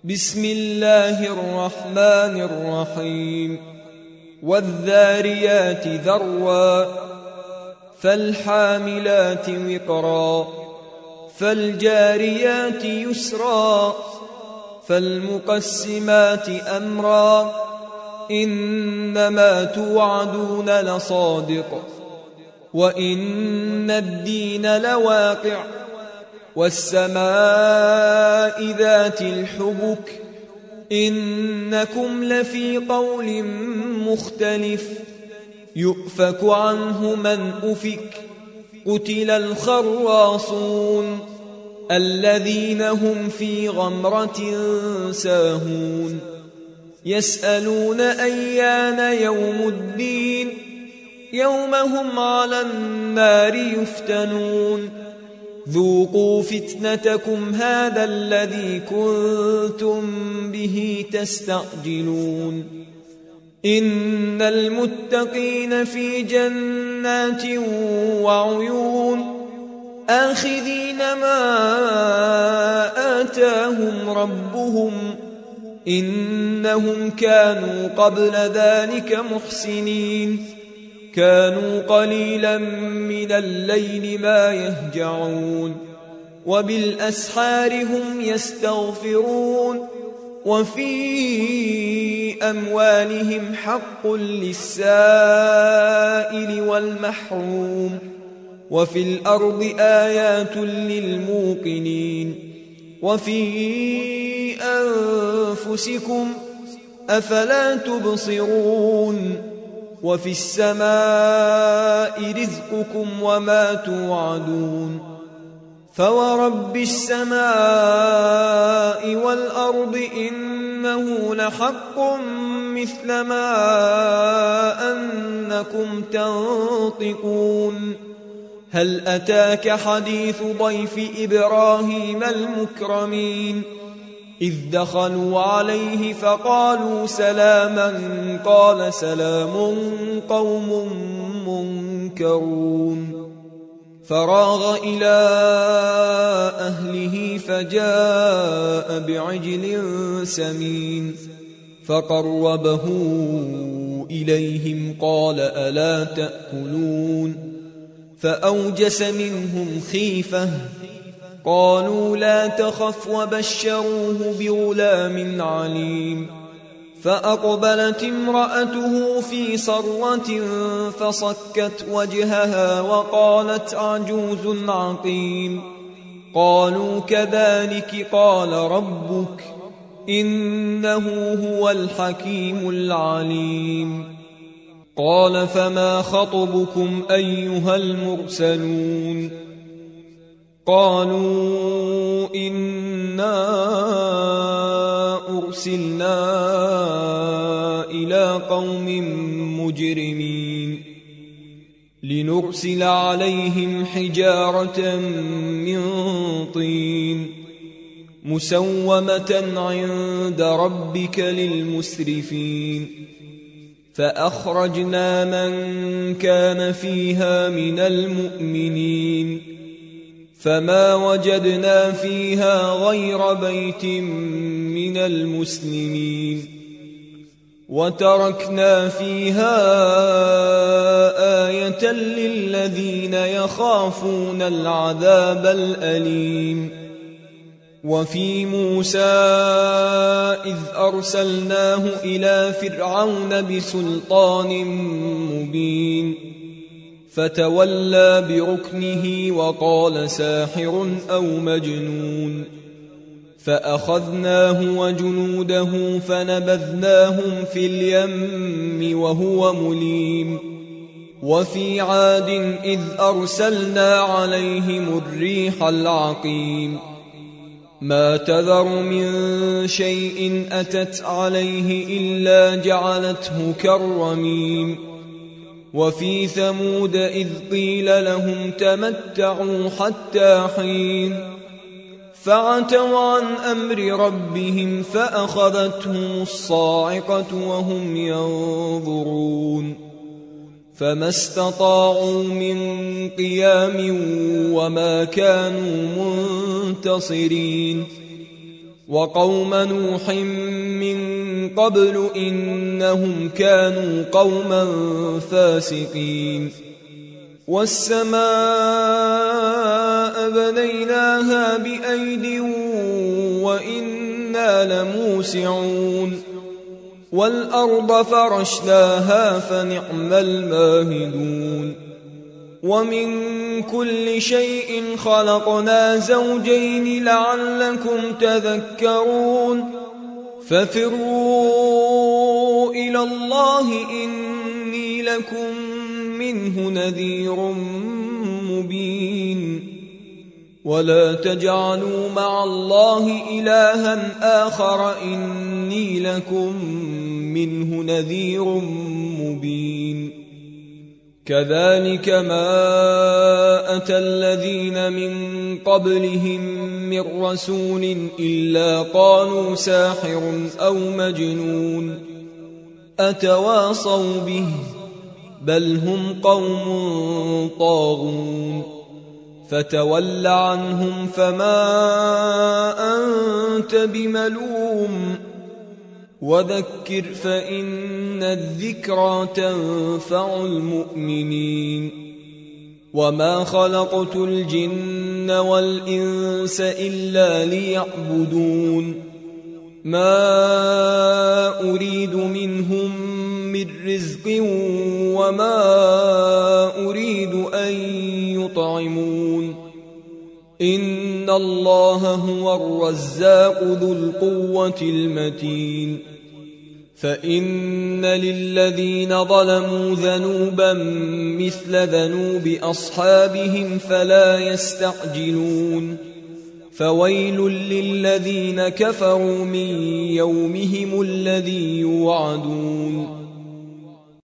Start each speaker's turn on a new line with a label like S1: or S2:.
S1: بسم الله الرحمن الرحيم والذاريات ذروا فالحاملات وقرا فالجاريات يسرا فالمقسمات أمرا إنما توعدون لصادق وإن الدين لواقع والسماء ذات الحبك إنكم لفي قول مختلف يؤفك عنه من أفك قتل الخراصون الذين هم في غمرة ساهون يسألون أيان يوم الدين يوم هم على النار يفتنون ذوقوا فتنتكم هذا الذي كنتم به تستعجلون إن المتقين في جنات وعيون آخذين ما آتاهم ربهم إنهم كانوا قبل ذلك محسنين كانوا قليلا من الليل ما يهجعون وبالأسحار هم يستغفرون وفي أموالهم حق للسائل والمحروم وفي الأرض آيات للموقنين وفي أنفسكم أفلا تبصرون وفي السماء رزقكم وما توعدون فورب السماء والأرض إنه لحق مثل ما أنكم تنطقون هل أتاك حديث ضيف إبراهيم المكرمين إذ دخلوا عليه فقالوا سلاما قال سلام قوم منكرون فراغ إلى أهله فجاء بعجل سمين فقربه إليهم قال ألا تأكلون فأوجس منهم خيفة قالوا لا تخف وبشروه بغلام عليم فأقبلت امرأته في صرة فصكت وجهها وقالت عجوز عقيم قالوا كذلك قال ربك إنه هو الحكيم العليم قال فما خطبكم أيها المرسلون قالوا إنا أرسلنا إلى قوم مجرمين لنرسل عليهم حجارة من طين مسومة عند ربك للمسرفين فأخرجنا من كان فيها من المؤمنين فما وجدنا فيها غير بيت من المسلمين وتركنا فيها آية للذين يخافون العذاب الأليم وفي موسى إذ أرسلناه إلى فرعون بسلطان مبين فتولى بركنه وقال ساحر أو مجنون فأخذناه وجنوده فنبذناهم في اليم وهو مليم وفي عاد إذ أرسلنا عليهم الريح العقيم ما تذر من شيء أتت عليه إلا جعلته كالرميم وفي ثمود إذ قيل لهم تمتعوا حتى حين فعتوا عن أمر ربهم فأخذتهم الصاعقة وهم ينظرون فما استطاعوا من قيام وما كانوا منتصرين وقوم نوح من قبل إنهم كانوا قوما فاسقين والسماء بنيناها بأيد وإنا لموسعون والأرض فرشناها فنعم الماهدون ومن كل شيء خلقنا زوجين لعلكم تذكرون ففروا إلى الله إني لكم منه نذير مبين ولا تجعلوا مع الله إلها آخر إني لكم منه نذير مبين كذلك ما أتى الذين من قبلهم من رسول إلا قالوا ساحر أو مجنون أتواصوا به بل هم قوم طاغون فتول عنهم فما أنت بملوم وذكر فإن الذكرى تنفع المؤمنين وما خلقت الجن والإنس إلا ليعبدون ما أريد منهم من رزق وما أريد أن يطعمون إن الله هو الرزاق ذو القوة المتين فإن للذين ظلموا ذنوبا مثل ذنوب أصحابهم فلا يستعجلون فويل للذين كفروا من يومهم الذي يوعدون